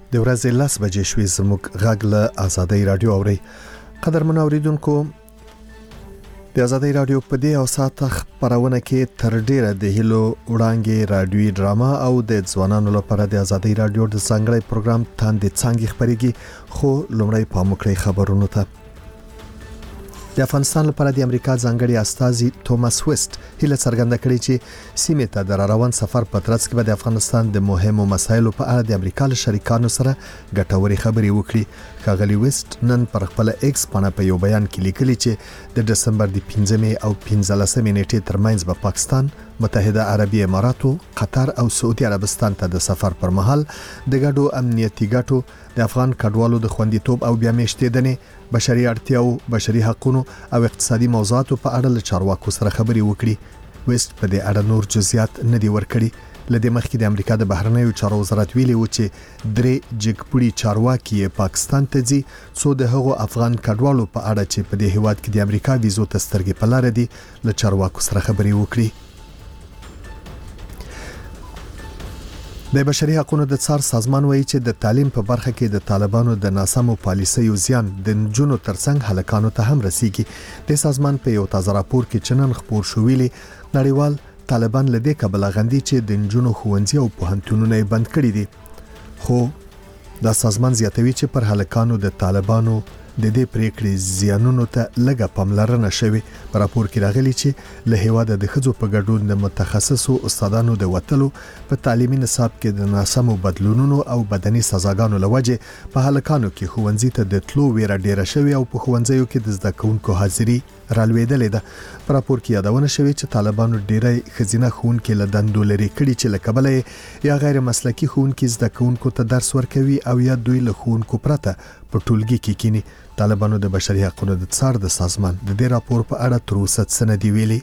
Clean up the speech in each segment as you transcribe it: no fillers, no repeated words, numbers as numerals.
د ورځې 10 بجې شوې زموږ غږ له آزادۍ رادیو اوري. قدرمن اوریدونکو، د آزادۍ رادیو په دې او ساعت خبرونه کې تر ډیره د هیلو وړاندې رادیوي ډراما او د ځوانانو لپاره د آزادۍ رادیو د څنګه پروګرام تاندې څنګه خبريږي. خو لومړی پام وکړئ خبرونو ته. د افغانستان لپاره د امریکا ځانګړي استازي توماس ویسټ هیله څرګنده کړې چې سیمه ته د روان سفر په ترڅ کې د افغانستان د مهمو مسایلو په اړه د امریکا له شریکانو سره ګټورې خبرې وکړي. ښاغلي ویسټ نن پر خپل ایکس باندې په یو بیان کې لیکلي چې د دسمبر د 15 او 15 نیټې ترمنځ په پاکستان، متحده عربی اماراتو، قطر او سعودي عربستان ته د سفر پر مهال د ګډو امنیتي ګټو، د افغان کډوالو د خوندیتوب او بیا میشتېدنې، بشري اړتیاو، بشري حقوقو او اقتصادي موضوعاتو په اړه له چارواکو سره خبرې وکړي. ویسټ په دې اړه نور جزئیات نه دی ورکړي. لدې مخکې د امریکا د بهرنیو چارو وزارت ویلي و چې درې جګپړي چارواکي پاکستان ته ځي څو د هغو افغان کډوالو په اړه چې په دې هیواد کې د امریکا ویزو تسترګې په لار دي له چارواکو سره خبرې وکړي. د بشري حقوقو د څار سازمان وایي چې د تعلیم په برخه کې د طالبانو د ناسمو پالیسیو زیان د نجونو ترڅنګ هلکانو ته هم رسیږي. د سازمان په یو تازه راپور کې چنن خبر شو ویلي نړیوال طالبان لدې کبله غندي چې د نجونو ښوونځي او پوهنتونونه بند کړي دي. خو دا سازمان زیاتوي چې پر هلکانو د طالبانو د دې پریکړې زیانونو ته لږه پاملرنه شوي. په راپور کې راغلي چې له هیواده د ښځو په ګډون د متخصصو استادانو د وټلو په تعلیمي نصاب کې د ناسمو بدلونونو او بدني سزاګانو لوجه په هلکانو کې ښوونځي ته د تلو ویره ډیره شوي او په ښوونځیو کې د زده کوونکو حاضري رالوېدلې ده. په راپور کې یادونه شوې چې طالبانو ډیری ښځینه ښوونکي له دندو لري کړي چې له کبله یا غیر مسلکي ښوونکي زده کوونکو ته درس ورکوي او یا دوی له ښوونکو پرته په ټولګي کې کینی. طالبانو د بشري حقوقو د څار د سازمان د دې راپور په اړه تر اوسه څه نه دی ویلي.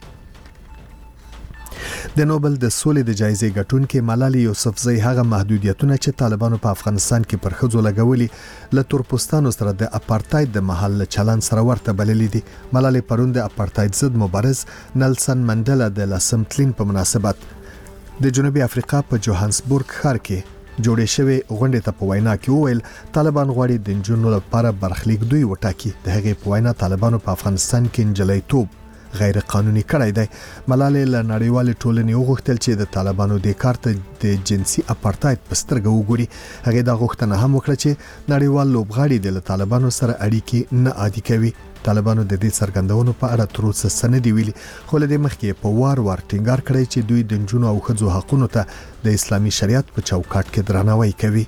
د نوبل د سولې د جایزې ګټونکې ملالۍ یوسفزۍ هغه محدودیتونه چې طالبانو په افغانستان کې پر ښځو لګولي له تورپوستانو سره د اپارټاید د محل چلن سره ورته بللې دي. ملالۍ پرون د اپارټاید ضد مبارز نلسن منډلا د لاسمتلین په مناسبت د جنوبي افریقا په جوهانسبورګ ښار کې جوړې شوې غونډې ته په وینا کې وویل طالبان غواړي د نجونو لپاره برخلیک دوی وټاکي. د هغې په وینا طالبانو په افغانستان کې نجلۍ توب غیر قانوني کړی دی. ملالۍ له نړیوالې ټولنې وغوښتل چې د طالبانو د کار ته د جنسي اپارټاید په سترګه وګوري. هغې دا غوښتنه هم وکړه چې نړیوال لوبغاړي د طالبانو سره اړیکې نه عادي کوي. طالبانو د دې څرګندونو په اړه تر اوسه څه نه دی ویلي، خو له دې مخکې په وار ټینګار کړی چې دوی د نجونو او ښځو حقوقو ته د اسلامي شریعت په چوکاټ کې درناوی کوي.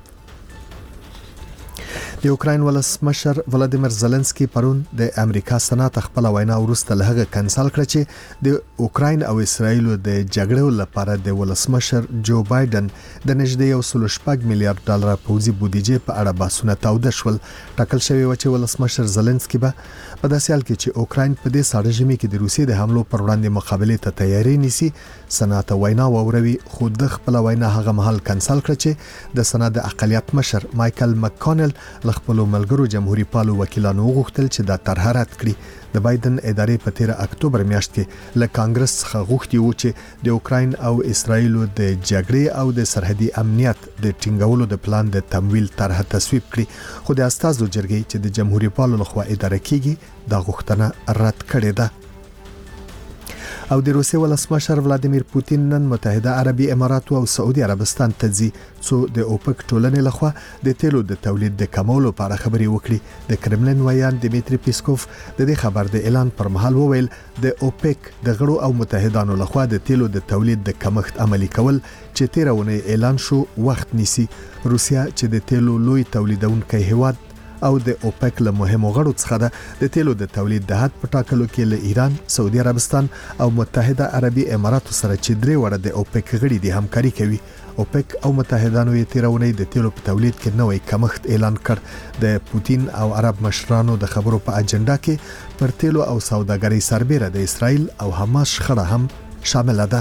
د اوکراین ولسمشر ولادیمیر زيلنسکي پرون د امریکا سنات خپل وینا وروسته له هغه کنسل کړ چې د اوکراین او اسرایل د جګړې لپاره د ولسمشر جو بایدن د نږدې 1.6 میلیارډ ډالر پوځي بودیجې په اړه بحثونه تاوده شول. ټاکل شوی و چې ولسمشر زيلنسکي به په داسې حال کې چې اوکراین په دې ساړه ژمي کې د روسیې د حملو پر وړاندې مقابله ته تیاری نیسي سنات وینا ووروي. خو د خپل وینا هغه مهال کنسل کړ چې د سنات د اقلیت مشر مایکل مککانل خپل ملګرو جمهوریت پالو وکیلانو غوښتل چې دا طرح رد کړي. د بایدن ادارې په 13 اکتوبر میاشت کې له کانګرس څخه غوښتي و چې د اوکراین او اسرایل د جګړې او د سرحدي امنیت د ټینګولو د پلان د تمویل طرح تصویب کړي. خو د استازو جرګې چې د جمهوریت پالو لخوا اداره کیږي دا غوښتنه رد کړې ده. او د روسیې ولسمشر ولادیمیر پوتین نن متحده عربی اماراتو او سعودي عربستان ته ځي څو د اوپک ټولنې لخوا د تیلو د تولید د کمولو په اړه خبرې وکړي. د کرملین ویان دمیتری پیسکوف د دې خبر د اعلان پر مهال وویل د اوپک د غړو او متحدانو لخوا د تیلو د تولید د کمښت عملی کول چې 13 ونې اعلان شو وخت نیسي. روسیا چې د تیلو لوی تولیدونکي هیواد او د اوپک له مهمو غړو څخه ده د تیلو د تولید د حد په ټاکلو کې له ایران، سعودي عربستان او متحده عربي اماراتو سره چې درې وړه د اوپک غړي دي همکاري کوي. اوپک او متحدانو یې تیرونې د تیلو په تولید کې نوې کمښت اعلان کړ. د پوتین او عرب مشرانو د خبرو په اجنډا کې پر تیلو او سوداګرۍ سربېره د اسرایل او حماس شخړه هم شامل ده.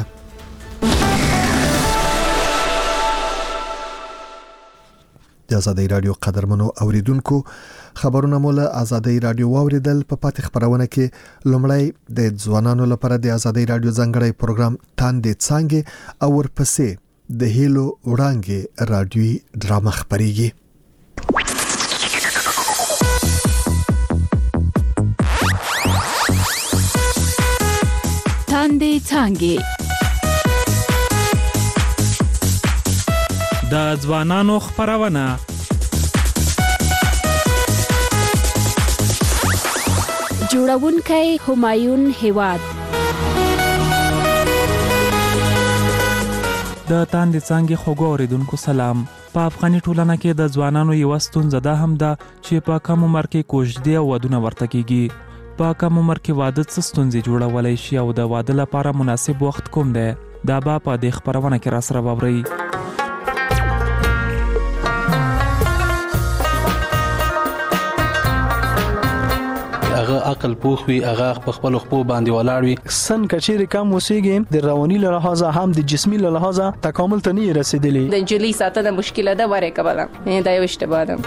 د آزادۍ رادیو قدرمنو اوریدونکو، خبرونه مو له آزادۍ رادیو واوریدل. په پاتې خبرونه کې لومړی د ځوانانو لپاره د آزادۍ رادیو ځانګړی پروګرام تاندې څنګه او ورپسې د هیلو وړاندې رادیوي ډرامه خبريږي. تاندې څانګې د ځوانانو خپرونه جوړونکی همایون هیواد د تاندې څانګې خوږو اوریدونکو سلام. په افغاني ټولنه کې د ځوانانو یوه ستونزه دا هم ده چې په کم عمر کې کوژدې او ودونه ورته کیږي. په کم عمر کې واده څه ستونزې جوړولی شي او د واده لپاره مناسب وخت کوم دی؟ دا به په دې خپرونه کې راسره واورئ. هغه عقل پوخ وي، هغه په خپل خپل باندې ولاړ وي. سن کچېرې کم وسیږي د رواني له لحاظه هم د جسمي له لحاظه تکامل ته نه رسیدلی. د جلی ساتنه مشکله ده وره کوله دا یو اشتباه ده.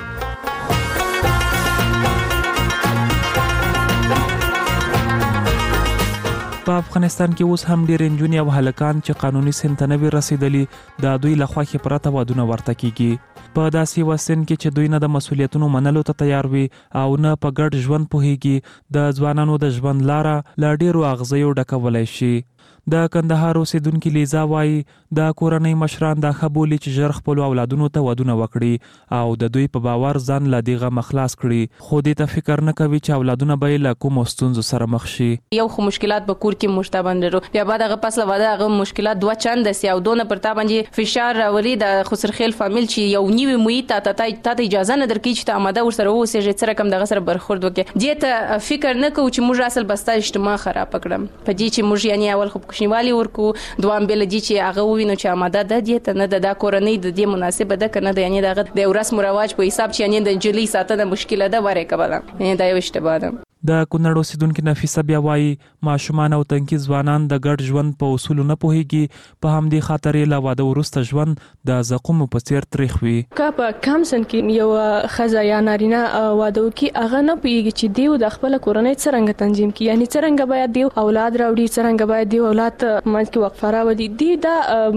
په افغانستان کې اوس هم ډېر نجونې او هلکان چې قانوني سن ته نه وي رسیدلي د دوی له خوښې پرته ودونه ورته کیږي. په داسې یوه سن کې چې دوی نه د مسؤلیتونو منلو ته تیار وي او نه په ګډ ژوند پوهیږي، د ځوانانو د ژوند لاره له ډېرو اغزیو ډکولی شي. د کندهار اوسیدونکي لیزا وایي د کورنۍ مشران دا ښه بولي چې ژر خپلو اولادونو ته ودونه وکړي او د دوی په باور ځان له دې غمه خلاص کړي، خو دې ته فکر نه کوي چې اولادونه به یې له کومو ستونزو سره مخ شي. یو خو مشکلات به کور کې موږ ته باندې بیا بعد هغه پس له واده هغه مشکلات دوه چنده سي او دونه پر تا باندې فشار راولي د خسرخیل فامیل چې یو نیوي محیط ته اجازه نه درکړي چې ته آماده ورسره اوسېږې څه رقم دغه سره برخورد وکړې. دې ته فکر نه کوو چې موږ اصل بستا اجتماع خراب کړم په دې چې موږ یعنی اول خو کوشنیوالي ورکو دوام بل دي چې هغه وینو چې آماده ده دې ته نه د کورنۍ د دې مناسبه ده کنه د یعنی دغه د رسم او رواج په حساب چې یعنی د جلی ساتنه مشکله ده وره کوله دا یو اشتباه ده. د کونړ اوسیدونکي نفیسه بیا وایي ماشومان او تنکي ځوانان د ګډ ژوند په اصولو نه پوهیږي، په همدې خاطر یې له واده وروسته ژوند د زقومو په څیر تریخ وي. که په کم سن کې یو ښځه یا نارینه واده وکړي هغه نه پوهیږي چې دیو د خپل کورنۍ څرنګه تنظیم کړي، یعنی څرنګه باید دیو اولاد راوړي، څرنګه باید دیو اولاد منځ کې وقفه راولي، دی دا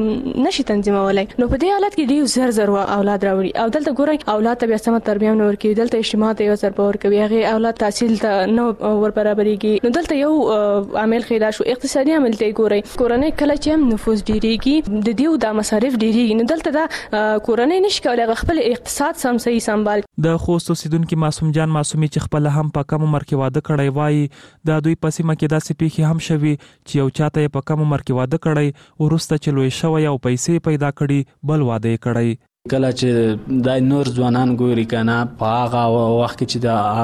نشي تنظیمولی. نو په دې حالت کې دیو زر اولاد راوړي او دلته ګورئ اولاد ته بیا سمه تربیه نه ورکوي، دلته اجتماع ته یو ضربه ورکوي، هغې اولاد تحصیل ته نو ور برابرېږي. نو دلته یو عامل خیدا شو اقتصادي عامل ته ګورئ، کورنۍ کله چې نفوس ډیریږي د دیو د مصارف ډیریږي، نو دلته دا کورنۍ نشي کولی خپل اقتصاد سم صحیح سنبال. د خوست اوسیدونکي معصوم جان معصومي چې خپل هم په کم عمر کې واده کړی وایي د دوی په سیمه کې داسې پیښې هم شوي چې یو چاته یې په کم عمر کې واده کړی وروسته چې لوی شوی او پیسې پیدا کړي بل واده یې کړی. کله چې د نور ځوانان ګوري کنه په هغه وخت کې چې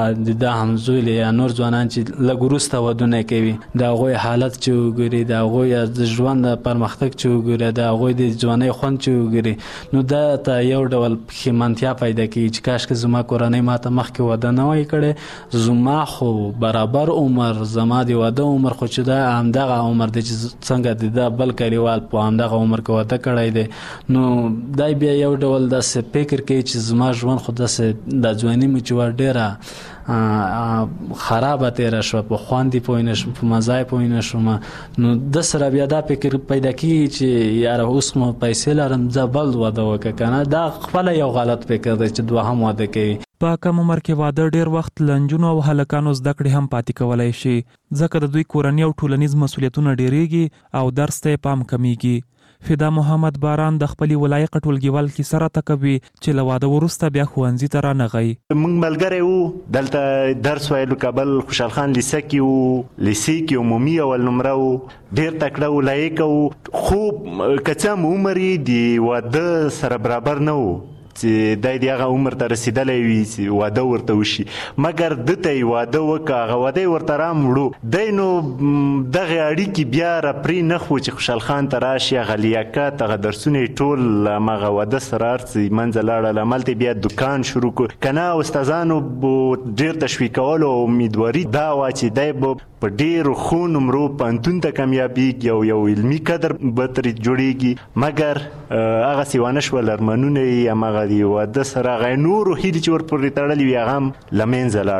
د همزولي یا نور ځوانان چې لږ وروسته ودونه کوي د هغوی حالت چې وګوري، د هغوی د ژوند پرمختګ چې وګوري، د هغوی د ځوانۍ خوند چې وګوري، نو دا ته یو ډول پښیمانتیا پیدا کوي چې کاشکې زما کورنۍ ماته مخکې واده نه وای کړی، زما خو برابر عمر زما د واده عمر خو چې دا همدغه عمر دی چې څنګه د بل کلیوال په همدغه عمر کې واده کړی دی. نو دا بیا یو ډول داسې فکر کوي چې زما ژوند خو داسې د ځواني مې چې ډېره خرابه تیره شوه، په خوند یې پوه نه شوم، په مزه یې پوه نه شوم. نو د سره بیا دا فکر پیدا کېږي چې یاره اوس مو پیسې لرم زه بل واده وکړه کنه. دا خپله یو غلط فکر دی چې دوهم واده کوي. په کم عمر کې واده ډیر وخت له نجونو او هلکانو زده کړې هم پاتې کولی شي، ځکه د دوی کورني او ټولنیز مسؤلیتونه ډیریږي او درس ته یې پام کمیږي. فدا محمد باران د خپلې ولایق ټولګیوال کیسه راته کوي چې له واده وروسته بیا ښوونځي ته رانغی. موږ ملګری وو، دلته درس ویلو کابل خوشحال خان لیسه کې وو، لیسې کې عمومي اول نمره وو، ډېر تکړه وو، لایق وو، خو که څه هم عمر یې د واده سره برابر نه وو چې دی د هغه عمر ته رسېدلی وي چې واده ورته وشي، مګر ده ته یې واده وکړه، هغه واده یې ورته راموړو. دی نو دغې اړیکې بیا راپرې نه خو چې خوشحال خان ته راشي، هغه لیاقت هغه درسونه یې ټول همغه واده سره هر څه منځه لاړل، هملته بیا دوکان شروع کړو. که نه استادانو ډېر تشویقولو او امیدواري دا وه چې دی به په ډېرو ښو نمرو پوهنتون ته کامیابېږي او یو علمي قدر به ترې جوړېږي، مګر هغسې ونه شول. ارمانونه یې همغه د واده سره هغه نورو هیلې چې ورپورې تړلې وي هغه هم له منځه لاړې.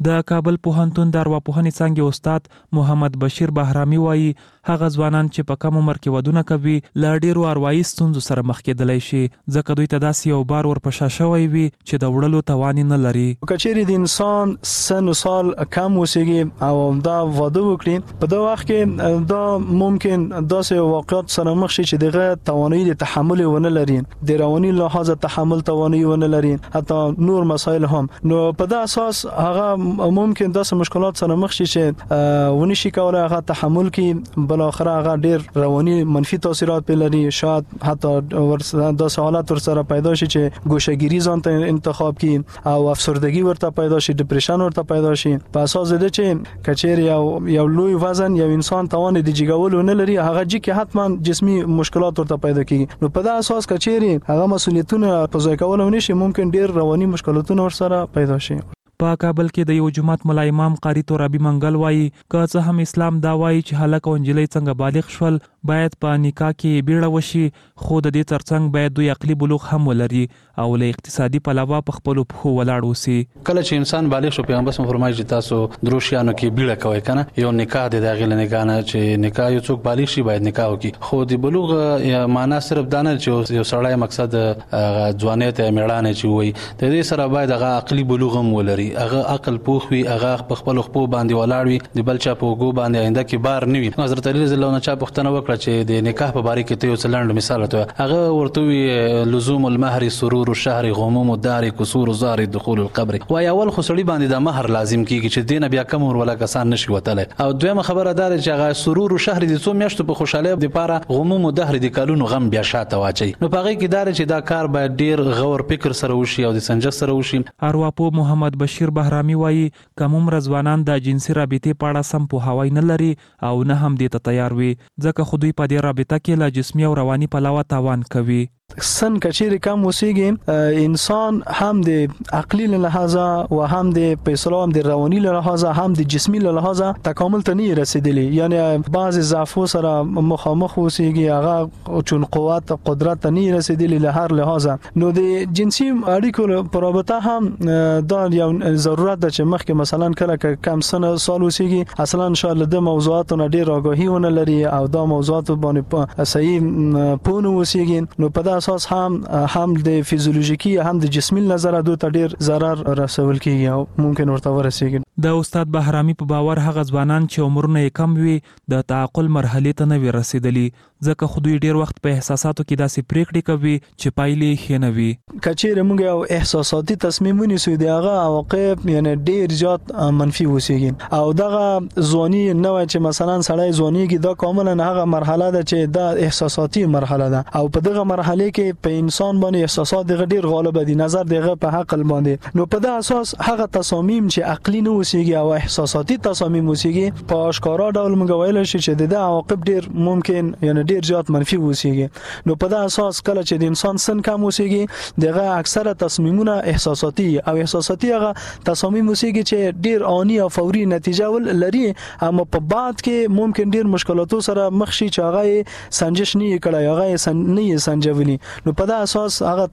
د کابل پوهنتون د ارواپوهنې څانګې استاد محمد بشیر بهرامي وایي هغه ځوانان چې په کم عمر کې ودونه کوي له ډیرو اروايي ستونزو سره مخ کېدلی شي ځکه دوی ته داسې یو بار ورپشا شوی وي چې د وړلو توان نه لري. کچېرې د انسان سن و سال کم اوسېږي او دا واده وکړي په دا وخت کې دا ممکن داسې واقعیت سره مخ شي چې دغه توانایي د تحمل ونه لري، د رواني لحاظ تحمل توانایي ونه لري، حتی نور مسایل هم. نو په دا اساس هغه ممکن داسې مشکلات سره مخ شي چې ونی شي کولای هغه تحمل کې، بل اخر هغه ډیر رواني منفي تاثیرات په لري، شاید حتی داسې حالات ورسره پیدا شي چې ګوشهګیری ځان ته انتخاب کړي او افسردگی ورته پیدا شي، ډیپریشن ورته پیدا شي. په اساس د چې کچېر یو لوی وزن یو انسان توان د جګولو نه لري، هغه چې حتما جسمي مشکلات ورته پیدا کیږي. نو په دا اساس کچېر هغه مسولیتونه په ځای کول نشي، ممکن ډیر رواني مشکلاتونه ورسره پیدا شي. په کابل کې د یو جماعت ملا امام قاری ترابي منګل وایي که څه هم اسلام دا وایي چې هلک او نجلۍ څنګه بالغ شول باید په نکاح کې بیړه وشي، خو د دې ترڅنګ باید دوی عقلي بلوغ هم ولري او له اقتصادي پلوه په خپل پښو ولاړ اوسي. کله چې انسان بالغ شو پیغمبر صلی الله علیه وسلم فرمایي چې تاسو دروشیانو کې بیړه کوئ کنه، یو نکاح د داخله نکاح نه چې نکاح یو څوک بالغ شي باید نکاح وکړي، خو د بلوغ معنا صرف دا نه چې یو سړی مقصد ځوانیت میړانه چې وي، د دې سره باید هغه عقلي بلوغ هم ولري، هغه عقل پوخ وي، هغه په خپل خپل باندې ولاړ وي، د بل چا په وګو باندې آینده کې بار نه وي. حضرت علی رضی الله عنه چا پوښتنه وکړه چې د نکاح په باره کې ته یو څلند مثال ته، هغه ورته وی لزوم المهر سرور الشهر غموم الدار كسور الزار دخول القبر. وای اول خو سړي باندې د مہر لازم کیږي چې دینه بیا کم ور ولا کسان نشي وتله، او دویمه خبره دار چې هغه سرور الشهر د څو میاشتو په خوشاله د پاره غموم الدهر د کالونو غم بیا شاته واچي. نو پاره کې دار چې دا کار باید ډیر غور فکر سره وشي او د سنجش سره وشي. ارواپوه محمد بشیر بهرامي وایي کوم ځوانان د جنسي رابطې په اړه سم پوهاوی نه لري او نه هم دې ته تیار وي ځکه خو دوی په دې رابطه کې له جسمي او رواني پلوه تاوان کوي. سن کچېر کم اوسېږي انسان هم د عقلي له لحاظه او هم د پیسلو هم د رواني له لحاظه هم د جسمي له لحاظه تکامل ته نه رسیدلی، یعنی بعض ضعفو سره مخامخ اوسېږي، هغه چون قوت قدرت ته نه رسیدلی له هر لحاظه. نو د جنسي اړیکو په رابطه هم دا یو ضرورت ده چې مخکې مثلا کله کم سن سال اوسېږي اصلا شاید د موضوعاتو ډیر آگاهی ونه لري او دا موضوعات باندې صحیح پونه اوسېږي. نو په اساس هم د فیزیولوژیکي هم د جسمي نظر دوه ته ډیر ضرر رسول کیږي او ممکن ورته ورسیږي. د استاد بهرامي په باور هغه ځوانان چې عمرونه یې کم وي د تعقل مرحله ته نه وي رسیدلی ځکه خو دوی ډیر وخت په احساساتو کې داسې پریکړې کوي چې پایلې ښه نه وي. کچېر موږ یو احساساتي تصمیم ونیسو دی هغه عواقب یعنی ډیر زیات منفي وسیږي او دغه ځواني نه وای چې مثلا سړی ځوانيږي دا کاملا هغه مرحله ده چې دا احساساتي مرحله ده او په دغه مرحله کې په انسان باندې احساسات دغه ډیر غالب دي، نظر دغه په عقل باندې. نو په دا اساس هغه تصامیم چې عقلي نه وسیږي او احساساتي تصامیم وسیږي په اشکارا ډول موږ ویل شي چې د عواقب ډیر ممکن یعنی ډیر زیات منفي وسیږي. نو په دا اساس کله چې د انسان سن کم وسیږي دغه اکثره تصمیمونه احساساتي او احساساتي هغه تصامیم وسیږي چې ډیر آنی او فوري نتیجه ول لري، اما په بعد کې ممکن ډیر مشکلاتو سره مخ شي چې هغه سنجش نه کړي، هغه نه سنجولي. نو په دا اساس هغه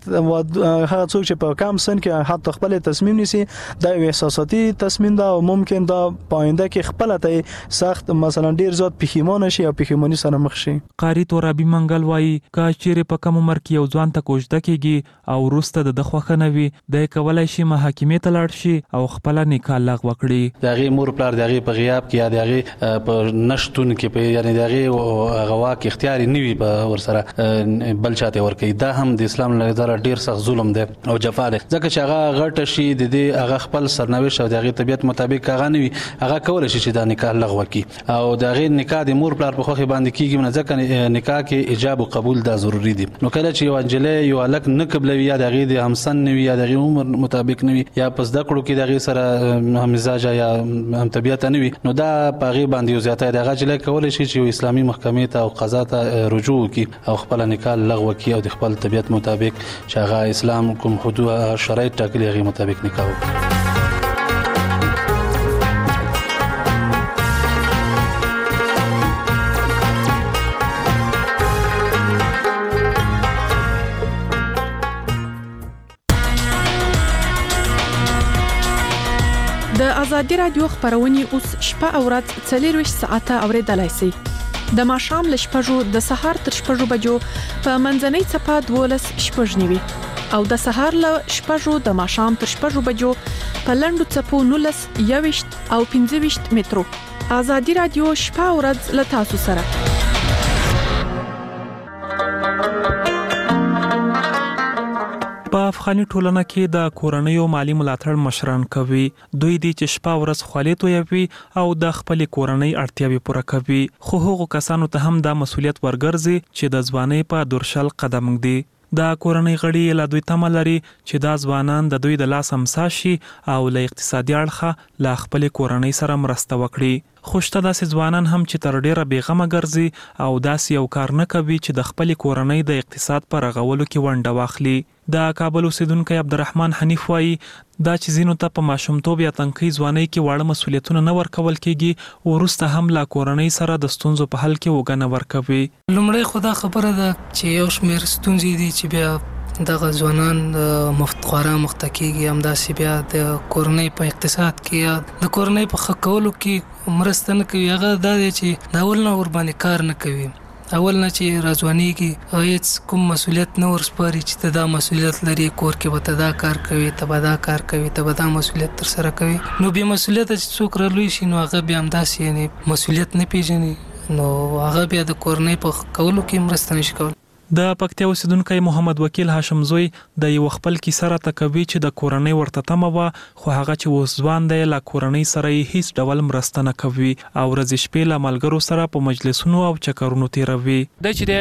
څوک چې په کم سن کې حتی خپل تصمیم نیسي دا یو احساساتي تصمیم ده او ممکن دا پاینده کې خپل ته سخت مثلا ډیر زیات پښیمانه شي او پښیمانی سره مخ شي. قاری ترابي منګل وایي که چیرې په کم عمر کې یو ځوان ته کوژده کیږي او وروسته د خوښه نه وي د کولای شي محاکمې ته لاړ شي او خپل نکاح لغوه کړي. دغه مور پلار دغه په غیاب کې یا دغه په نشټون کې په یعنی دغه غوا کې اختیاري نه وي په ورسره بل چاته ورکي، دا هم د اسلام له نظر ډیر سخت ظلم دی او جفا دی ځکه چې هغه غټ شي د دې هغه خپل سرنوشت او دغه طبيعت مطابق هغه نه وي، هغه کول شي چې دا نکاح لغوه کی او دغه نکاح د مور پلار په خوخه باندې کیږي نه ځکه نکاح کې ایجاب او قبول دا ضروری دی. نو کله چې یو انجلې یو الک نه قبلوي یا دغه د همسن نه وي یا دغه عمر مطابق نه وي یا پس د کړو کې دغه سره هم مزاج یا هم طبيعت نه وي، نو دا پاغي باندې زیاته دغه چې کول شي چې اسلامي محکمې ته او قضا ته رجوع کی او خپل نکاح لغوه کی او د خپل طبيعت مطابق چې هغه اسلام کوم حدود شرایط ټاکلي هغه مطابق نکاح وکړي. د ازادي رادیو خبرونه اوس شپه او ورځ 24 ساعته اوریدلای شئ. د ماښام ل 6 د سهار تر 6 بجو په منځنۍ چپه 12 شپږنیوي او د سهار ل 6 د ماښام تر 6 بجو په لندو چپو 19 21 او 25 مترو. ازادي رادیو شپه او ورځ ل تاسو سره. په افغاني ټولنه کې د کورنیو مالی ملاتړ مشران کوي. دوی دي چې شپه ورځ خالي تویوي او د خپل کورنۍ اړتیاوي پوره کوي. خو هغو کسانو ته هم دا مسولیت ورګرځي چې د ځوانۍ په دورشل قدم ږدي. د کورنۍ غړي له دوی تمه لري چې دا ځوانان د دوی د لاس امسا شي او له اقتصادي اړخه له خپل کورنۍ سره مرسته وکړي. خوشته داسې ځوانان هم چې تر ډیره بیغمه ګرځي او داسې یو کار نه کوي چې د خپل کورنۍ د اقتصاد پر رغولو کې ونډه واخلي. د کابل اوسیدونکو عبدالرحمن حنیف وایي دا چې زینو ته په ماشومتوب یا تنکۍ ځوانۍ کې واړه مسولیتونه نه ورکول کیږي وروسته هم لا کورنۍ سره د ستونزو په حل کې وګڼه ورکوي. لومړی خو دا خبره ده چې یو شمېر ستونزې دي چې بیا دغه ځوانان خورا مختکیږي، همداسې بیا د کورنۍ په اقتصاد کې یا د کورنۍ په ښه کولو کې مرسته نه کوي. هغه دا دی چې د اول نه ورباندې کار نه کوي، اول نه چې راځوانېږي هیڅ کوم مسولیت نه ورسپاري چې ته دا مسولیت لري، کور کې به ته دا کار کوي، ته به دا کار کوي، ته به دا مسولیت ترسره کوي. نو بې مسولیته چې څوک رالوی شي نو هغه بیا همداسې یعنې مسولیت نه پیژني، نو هغه بیا د کورنۍ په کولو کې مرسته نشي کولی. د پکتیا اوسیدونکی محمد وکیل هاشم زوی د یو خپل کیسه راته کوي چې د کورنۍ ورته تمه وه خو هغه چې اوس ځوان دی له کورنۍ سره یې هیڅ ډول مرسته نه کوي او ورځې شپې له ملګرو سره په مجلسونو او چکرونو تیروي. دا چې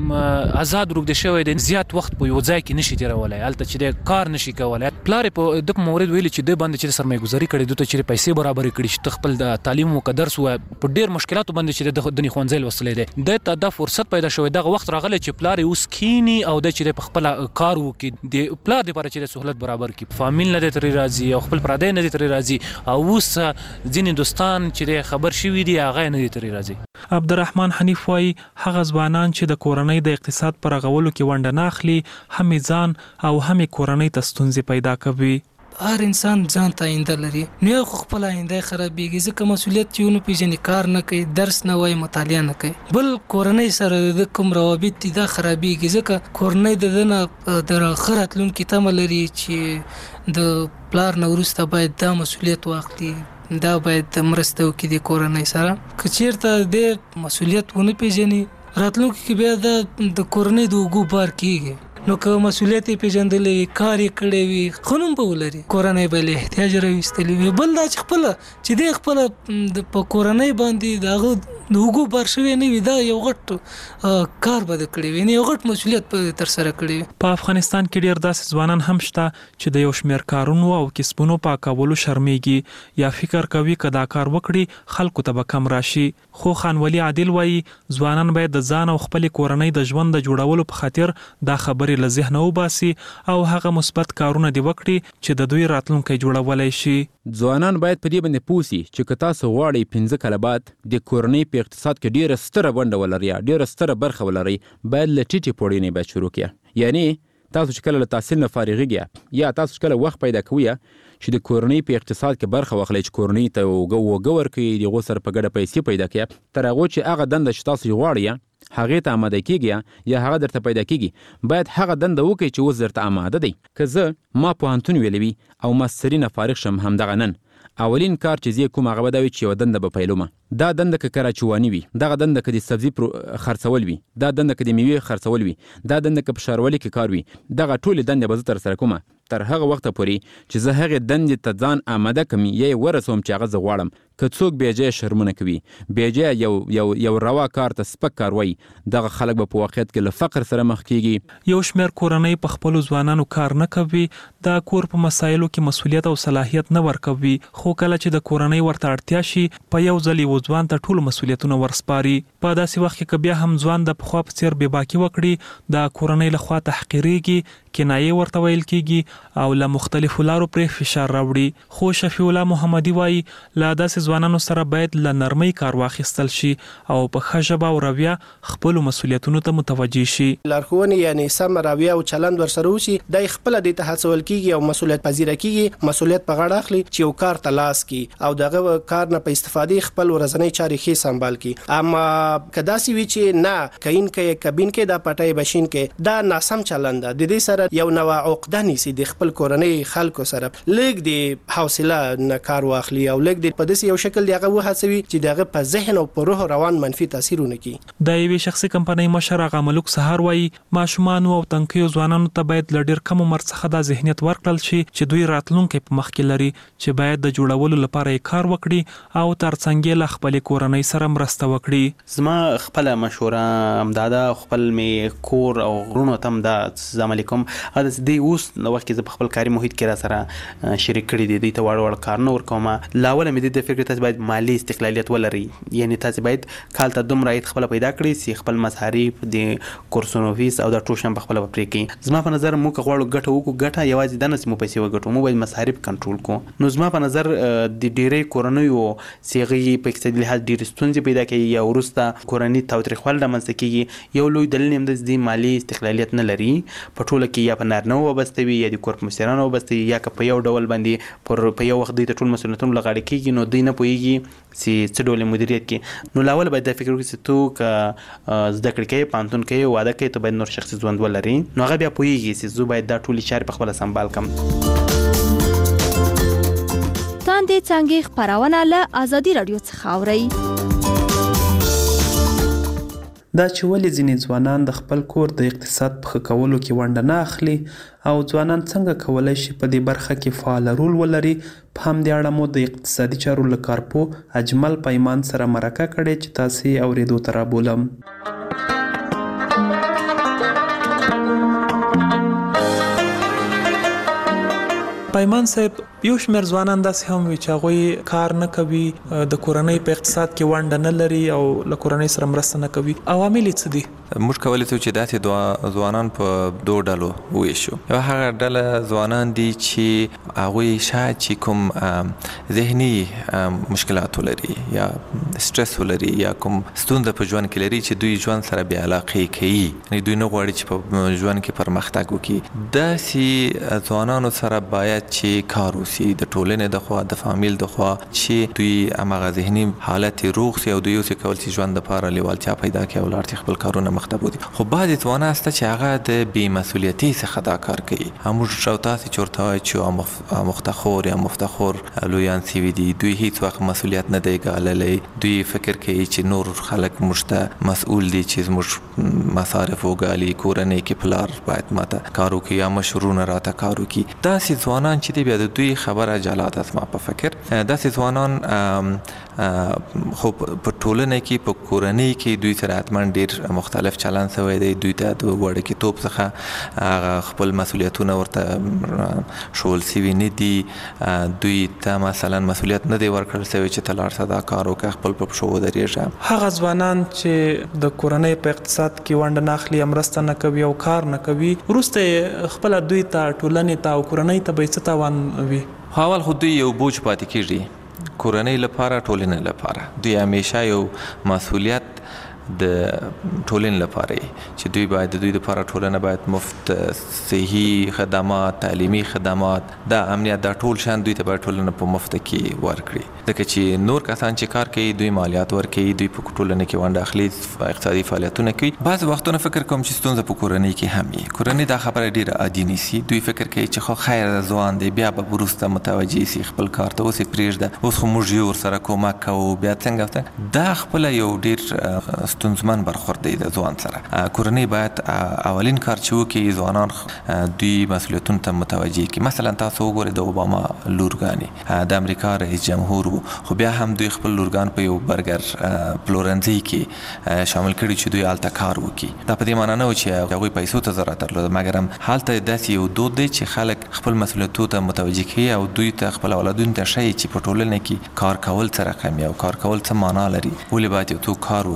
د آزاد روږدی شوی دی زیات وخت په یو ځای کې نشي تیرولی، هلته چې د کار نشي کولی. پلار یې په مورد ویلي چې د باندې چې سرمایه‌ګذاري کړې دوی ته چې پیسې برابرې کړي چې خپل د تعلیم او درس په ډېر مشکلاتو باندې چې د ښوونځي لوستلی دی د ته دا فرصت پیدا شوی دغه وخت راغلی چې پلار یې اوس کینی او د چې په خپل کار وکړي د پلار لپاره چې د سہولت برابر کړي. فامیل نه د تری راځي او خپل پردی نه د تری راځي او اوس ځینې دوستان چې خبر شوي دي هغه نه د تری راځي. عبدالرحمن حنیف وایي هغه ځوانان چې د کورنۍ د اقتصاد پر رغولو کې ونډه نه اخلي هم ځان او هم کورنۍ ته ستونزې پیدا کوي. هر انسان ځان ته آینده لري، نو یو خپل آینده خرابېږي ځکه مسولیت چې ونه پیژني، کار نه کوي، درس نه وایي، مطالعه نه کوي. بل کورنۍ سره د کوم روابط دي دا خرابېږي ځکه کورنۍ د ده نه د ښه راتلونکي تمه لري چې د پلار نه وروسته باید دا مسولیت واخلي، دا باید مرسته وکړي د کورنۍ سره. که چېرته د مسولیت ونه پیژني راتلونکي کې بیا د کورنۍ د اوږو بار کېږي. نو که مسولیت یې پیژندلی وي، کار یې کړی وي، ښه نوم به ولري، کورنۍ به له احتیاج راویستلی وي. بل دا چې خپله چې دی خپله په کورنۍ باندې د هغه د اوږو بار شوی نه وي، دا یو غټ کار به ده کړی وي، یو غټ مسولیت به ترسره کړی وي. په افغانستان کې ډېر داسې ځوانان هم شته چې د یو شمېر کارونو او کسبونو په کولو شرمېږي یا فکر کوي که دا کار وکړي خلکو ته به کم راشي. خو خانولي عادل وایي ځوانان باید د ځان او خپل کورنۍ د ژوند د جوړولو په خاطر دا خبرې له ذهنه وباسي او هغه مثبت کارونه دی وکړي چې د دوی راتلونکی جوړولای شي. ځوانان باید په دې باندې پوه سي چې که تاسو غواړئ 15 کاله بعد د کورنۍ په اقتصاد کې ډېره ستره ونډه ولرئ، ډېره ستره برخه ولرئ، باید له ټیټې پوړۍ نه باید شروع کړئ. یعنی تاسو چې کله له تحصیل نه فارغېږئ یا تاسو چې کله وخت پیدا کوئ چې د کورنۍ په اقتصاد کې برخه واخلئ چې کورنۍ ته اوږه ورکړئ، د هغو سره په ګډه پیسې پیدا کړئ، تر هغو چې هغه دنده چې تاسو غواړئ هغې ته آماده کېږي یا هغه درته پیدا کېږي، باید هغه دنده وکړئ چې اوس درته آماده دی. که زه ما پوهنتون ویلی وي او ماستري نه فارغ شم همدغه نن، اولین کار چې زه کوم هغه به دا وي چې یوه دنده به پیلومه. دا دنده که کراچواني وي، دغه دنده که د سبزي خرڅول وي، دا دنده که د میوې خرڅول وي، دا دنده که په ښاروالۍ کې کار وي، دغه ټولې دندې به زه ترسره کومه تر هغه وخته پورې چې زه هغې دندې ته ځان آماده کړم یا یې ورسوم چې هغه زه غواړم. که څوک بېجایه شرمونه کوي، بېجایه یو روا کار ته سپک کار وایي، دغه خلک به په واقعیت کې له فقر سره مخ کېږي. یو شمېر کورنۍ په خپلو ځوانانو کار نه کوي، د کور په مسایلو کې مسولیت او صلاحیت نه ورکوي، خو کله چې د کورنۍ ورته اړتیا شي په یو ځل یو ځوان ته ټول مسولیتونه ورسپاري. په داسې وخت کې که بیا هم ځوان د پخوا په څېر بېباکي وکړي د کورنۍ لخوا تحقیرېږي، کنایې ورته ویل کېږي او له مختلفو لارو پرې فشار راوړي. خو شفیع الله محمدي وایي له داسې داسې ځوانانو سره باید له نرمۍ کار واخیستل شي او په ښه ژبه او رویه خپل مسؤلیتونو ته متوجه شي. لارښوونې یعنی سم رویه او چلند ورسره وشي، د خپل د تحصل کیږي او مسؤلیت پذیر کیږي، مسؤلیت په غاړه اخلي چې یو کار تلاش کی او دغه کار نه په استفادې خپل ورځنی چارې ښه سمبال کی. اما کدا سی وی چې نه کین کې کابین کې د پټای بشین کې دا ناسم چلند د دې سره یو نوع عقده نیسی د خپل کورنۍ خلکو سره لګ د حوصله نه کار واخلي او لګ د په دې یو شکل دیغه وهڅوي چې دغه په ذهن او په روح روان منفي تاثیرونه کوي. د یوې شخصي کمپنۍ مشر هغه ملک سهار وایي ماشومان او تنکیو ځوانانو ته باید ل ډیر کم عمر څخه د ذهنیت ورکړل شي چې دوی راتلونکي په مخ کې لري چې باید د جوړولو لپاره کار وکړي او ترڅنګ له خپل کورنۍ سره مرسته وکړي. زما خپل مشوره امداده خپل می کور او غرونو تم دا السلام علیکم دا د اوس نو وخت کې خپل کاري محیط کې را سره شریک کړی دی ته وړ کارونه ورکوم. لاول مې د فکر تاسو باید مالی استقلالیت ولري، یعنی تاسو باید کال ته دومره خپل پیدا کړی چې خپل مصارف د کورسونو فیس او د ټوشن په خپل پرې کې. زما په نظر موږ غواړو ګټه وکړو، ګټه یوازې د نس مو پیسې وګټو، مو باید مصارف کنټرول کو. نو زما په نظر د ډیرې کورنیو سیغي په اقتصادي لحاظ ډیر ستونزې پیدا کوي یا ورسته کورنۍ تاوتریخوال د منځ کېږي. یو لوی دلیل هم د مالی استقلالیت نه لري، په ټوله کې یا په نارینه وابسته وي یا د کور په مشرانو وابسته وي یا که په یو ډول باندې په یو وخت د ټول مسؤلیتونو لغاړه کېږي نو دوی نه پوهېږي چې څه ډول مدیریت کې. نو لاول باید دا فکر وکړي چې تو که زده کړې کوې پانتون کوې واده کوې ته باید نور شخصي ژوند ولري، نو هغه بیا پوهېږي چې زه باید دا ټولې چارې په خپله سمبال کړم. تاندې څانګې خپرونه له ازادي راډیو څخه اورئ. دا چې ولې ځینې ځوانان د خپل کور د اقتصاد په ښه کولو کې ونډه نه اخلي او ځوانان څنګه کولی شي په دې برخه کې فعال رول ولري، په همدې اړه مو د اقتصادي چارو له کارپوه اجمل پیمان سره مرکه کړې چې تاسې یې اورېدو ته رابولم. پیمان صاحب، یو شمېر ځوانان داسې هم وي چې هغوی کار نه کوي، د کورنۍ په اقتصاد کې ونډه نه لري او له کورنۍ سره مرسته نه کوي. عوامل یې څه دي؟ موږ کولی شو چې داسې ځوانان په دوه ډلو وویشو. یو هغه ډله ځوانان دي چې هغوی شاید چې کوم ذهني مشکلات ولري یا سټرس ولري یا کوم ستونزه په ژوند کې لري چې دوی ژوند سره بې علاقې کوي، یعنې دوی نه غواړي چې په ژوند کې پرمختګ وکړي. داسې ځوانانو سره باید چې کار وشي د ټولنې د خوا د فامیل د خوا چې دوی هماغه ذهني حالت روغ شي او دوی اوسې کول چې ژوند دپاره لیوالتیا پیدا کړي او لاړ شي خپل کارونه مخته بوځي. خو بعضې ځوانان شته چې هغه د بې مسؤلیتۍ څخه دا کار کوي. موږ او تاسې چې ورته وایو چې مفتخور یا مفتخور لویان سوي دي، دوی هیڅ وخت مسؤلیت نه دی ګاللی. دوی فکر کوي چې نور خلک موږ ته مسؤول دي چې زموږ مصارف وګالي، کورنۍ کې پلار باید ماته کار وکړي یا مشرونه راته کار وکړي. داسې ځوانان چې دی بیا د دوی خبره جلا ده زما په فکر. داسې ځوانان خو په ټولنه کې په کورنۍ کې دوی سره حتما ډیر مختلف چلند شوی دی. دوی ته د وړکتوب څخه خپل مسؤلیتونه ورته ښوول شوي نه دي. دوی ته مثلا مسؤلیت نه دی ورکړل شوی چې ته لاړ شه دا کار وکړه، خپل په پښو ودرېږه. هغه ځوانان چې د کورنۍ په اقتصاد کې ونډه نه اخلي، مرسته نه کوي او کار نه کوي، وروسته خپله دوی ته ټولنې ته او کورنۍ ته به څه تاوان وي؟ اول خو دوی یو بوج پاتې کېږي کورنۍ لپاره، ټولنې لپاره. دوی همیشه یو مسؤلیت د ټولنې لپاره چې دوی باید د دوی لپاره ټولنه باید مفت صحي خدمات، تعلیمي خدمات، دا امنیت، دا ټول شان دوی ته باید ټولنه په مفت کې ورکړي. ځکه چې نور کسان چې کار کوي دوی مالیات ورکوي، دوی په ټولنه کې ونډه اخلي، اقتصادي فعالیتونه کوي. بعض وختونه فکر کوم چې ستونزه په کورنۍ کې هم وي. کورنۍ دا خبره ډیره عادي نیسي. دوی فکر کوي چې خو خیر ځوان دی، بیا به وروسته متوجه شي خپل کار ته، اوس یې پرېږده، اوس خو موږ یې ورسره کومک کوو، بیا څنګه. دا خپله یو ډیر ستونزمن برخورد دی د ځوان سره. کورنۍ باید اولین کار چې وکړي ځوانان دوی مسؤلیتونو ته متوجه کړي. مثلا تاسو وګورئ د اوباما لورګانې د امریکا رئیس جمهور وو، خو بیا هم دوی خپل لورګان په یو برګر پلورنځي کې شامل کړي چې دوی هلته کار وکړي. دا په دې معنا نه و چې هغوی پیسو ته ضرورت درلوده، مګر هم هلته داسې یو دود دی چې خلک خپل مسؤلیتونو ته متوجه کوي او دوی ته خپل اولادونو ته ښیي چې په ټولنه کې کار کول څه رقم او کار کول څه معنا لري، ولې باید یو څوک کار وکړي.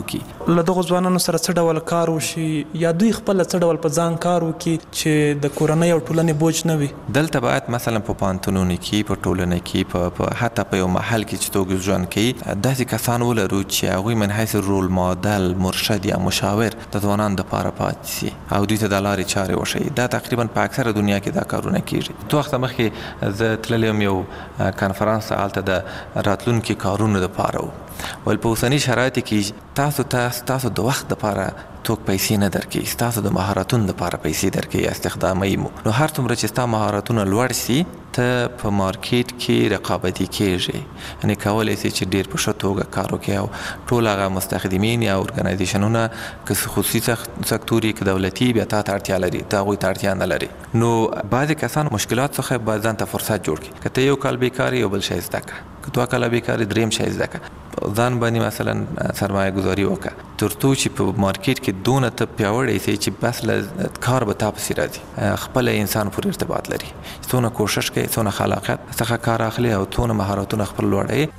له دغو ځوانانو سره څه ډول کار وشي یا دوی خپل څه ډول په ځان کار وکړي چې د کورنۍ او ټولنې بوج نه وي؟ دلته باید مثلا په پوهنتونونو کې په ټولنه کې په حتی په یو محل کې چې توګه ژوند کوي داسې کسان ولرو چې هغوی من حیث رول ماډل مرشد یا مشاور د ځوانانو دپاره پاتې سي او دوی ته د لارې چارې وښیي. دا تقریبا په اکثره دنیا کې دا کارونه کیږي. څو وخته مخکې زه تللی یم یو کنفرانس ته، هلته د راتلونکي کارونو دپاره و. ول په اوسني شرایطو کې تاسو د وخت دپاره څوک پیسې نه درکوي، ستاسو د مهارتونو دپاره پیسې درکوي، استخداموي مو. نو هر څومره چې ستا مهارتونه لوړ سي ته په مارکیټ کې رقابتي کېږي، یعنې کولی سي چې ډېر په ښه توګه کار وکړي او ټول هغه مستخدمین یا ارګنایزیشنونه که خصوصي سکتور که دولتي بیا تا ته اړتیا لري، ته هغوی ته اړتیا نه لري. نو بعضې کسان مشکلات څخه باید ځان ته فرصت جوړ کړي. که ته یو کال بیکار یو بل شی زده کړه، که 2 کاله بیکار دریم شی زده کړه، ځان باندې مثلا سرمایه گذاري وکړه تر څو چې په مارکیټ کې دونه ته پیاوړی سي چې بس له کار به تا پسې راځي. خپل انسان پورې ارتباط لري، څونه کوشش کوي، څونه خلاقیت څخه کار اخلي او څونه مهارتونه خپل لوړوي.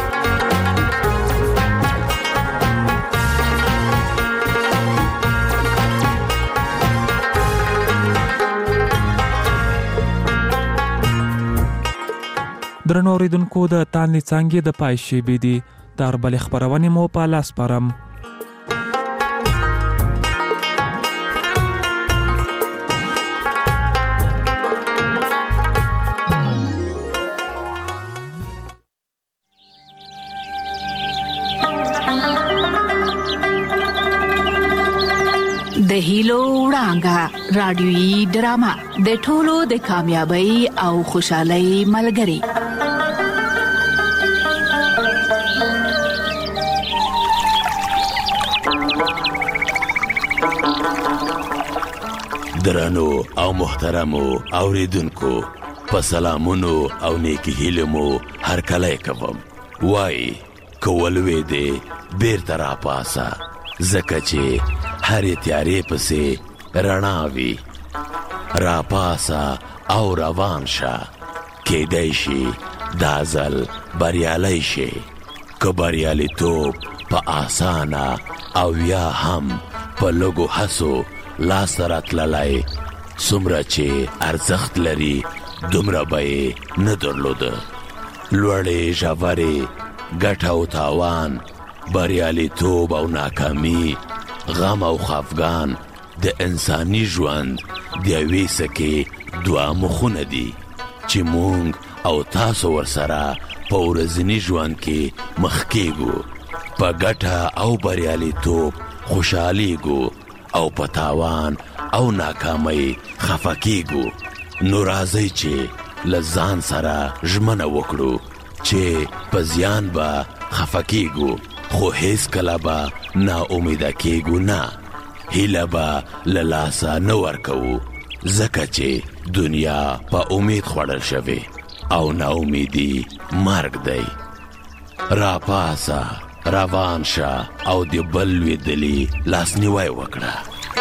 درنو اوریدونکو د تانلې څانګې د پای شیبې دي د اربلې خپرونې مو په لاس سپارم. د هیلو وړانګه رادیويي ډرامه د ټولو د کامیابی او خوشحالۍ ملګری. درنو او محترمو اوریدونکو په سلامونو او نیکی هیلو مو هر کله کوم. وای کولوي دې بیرته را پاسه، زکه چې هرې تیارې پسې رڼا وي. را پاسه او روان شه، کیدای شي دا ځل بریالی شي. که بریالیتوب په آسانه او یا هم په لږو هڅو لاسته راتللی، څومره چې ارزښت لري دومره به یې نه درلوده. لوړې ژورې ګټه او تاوان، بریالیتوب او ناکامي، غم او خفګان د انساني ژوند د یوې سکې 2 مخونه دي چې مونږ او تاسو ورسره په ورځني ژوند کې مخ کېږو. په ګټه او بریالیتوب خوشحالیږو او په تاوان او ناکامۍ خفه کېږو. نو راځئ چې له ځان سره ژمنه وکړو چې په زیان به خفه کېږو، خو هیڅ کله به نا امیده کېږو نه. هیله به له لاسه نه ورکوو، ځکه چې دنیا په امید خوړل شوې او نا امیدي مرګ دی. را پاسه، روان شه او د بل لوېدلي لاسنیوی وکړه.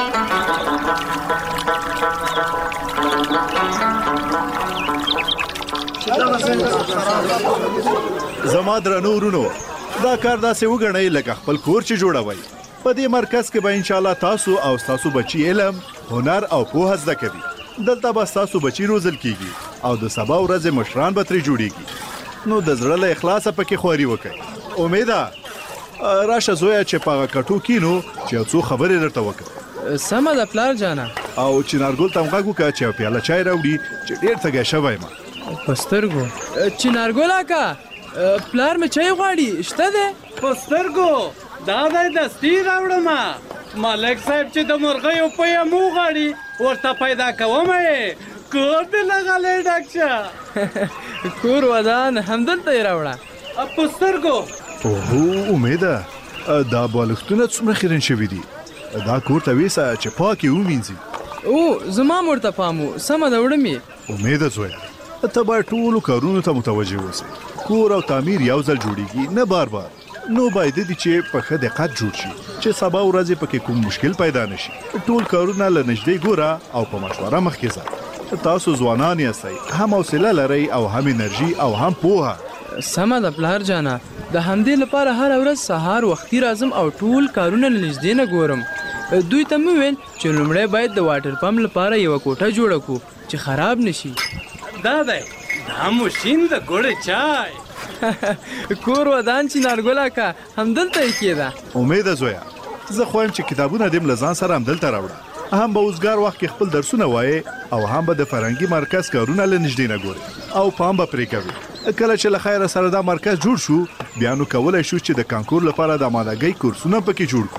زما درنو ورونو، دا کار داسې وګڼئ لکه خپل کور چې جوړوئ. په دې مرکز کې به انشاءالله تاسو او تاسو بچي علم، هنر او پوهه زده کوي. دلته به تاسو بچي روزل کیږي او د سبا ورځې مشران به ترې جوړیږي. نو د زړه له اخلاصه پکې خواري وکړئ. امیده راشه زویا چې په هغه کټو کینو چې یو څو خبرې درته وکړم. سمه ده پلار جانه. او چنارګل ته هم غږ وکړه چې یو پیاله چای راوړي چې ډېر تږی شوی یم. په سترګو چنارګل اکا، پلار مې چای غواړي، شته دی؟ په سترګو دا دی دستي راوړمه. ملک صاحب چې د مرغیو پی مو غواړي ورته پیدا کوم یې. کور دې لغلی ډک شه. کور ودان همدلته یې راوړه. په سترګو. اوهو امیده، دا بالښتونه څومره خیرن شوي دي. دا کور ته ویسه چې پاک یې ومینځي. او زما هم ورته پام و، سمه ده وړم یې. امیده زویه، ته باید ټولو کارونو ته متوجه اوسې. کور او تعمیر یو ځل جوړیږي، نه بار بار. نو باید دي چې په ښه دقت جوړ شي چې سبا ورځې پکې کوم مشکل پیدا نشي. ټول کارونه له نږدې ګوره او په مشوره مخکې ځه. تاسو ځوانان یاستئ، هم حوصله لرئ او هم انرژي او هم پوهه. سمه ده پلار جانه، د همدې لپاره هر ورځ سهار وختي راځم او ټول کارونه له نږدې نه ګورم. دوی ته مې ویل چې لومړی باید د واټر پمپ لپاره یوه کوټه جوړه کړو چې خراب نشي. دا دی دا ماشین د ګوړې چای کور ودان چنارګل اکا همدلته یې کېده. امید زویا زه خوایم چې کتابونه دې له ځان سره همدلته راوړه. هم به اوسګار وخت کې خپل درسونه وایې او هم به د فرهنګي مرکز کارونه له نږدې نه ګورې او پام به پرې کوي. کله چې له خیره سره دا مرکز جوړ شو بیا نو کولی شو چې د کانکور لپاره د آمادګۍ کورسونه پکې جوړ کړو.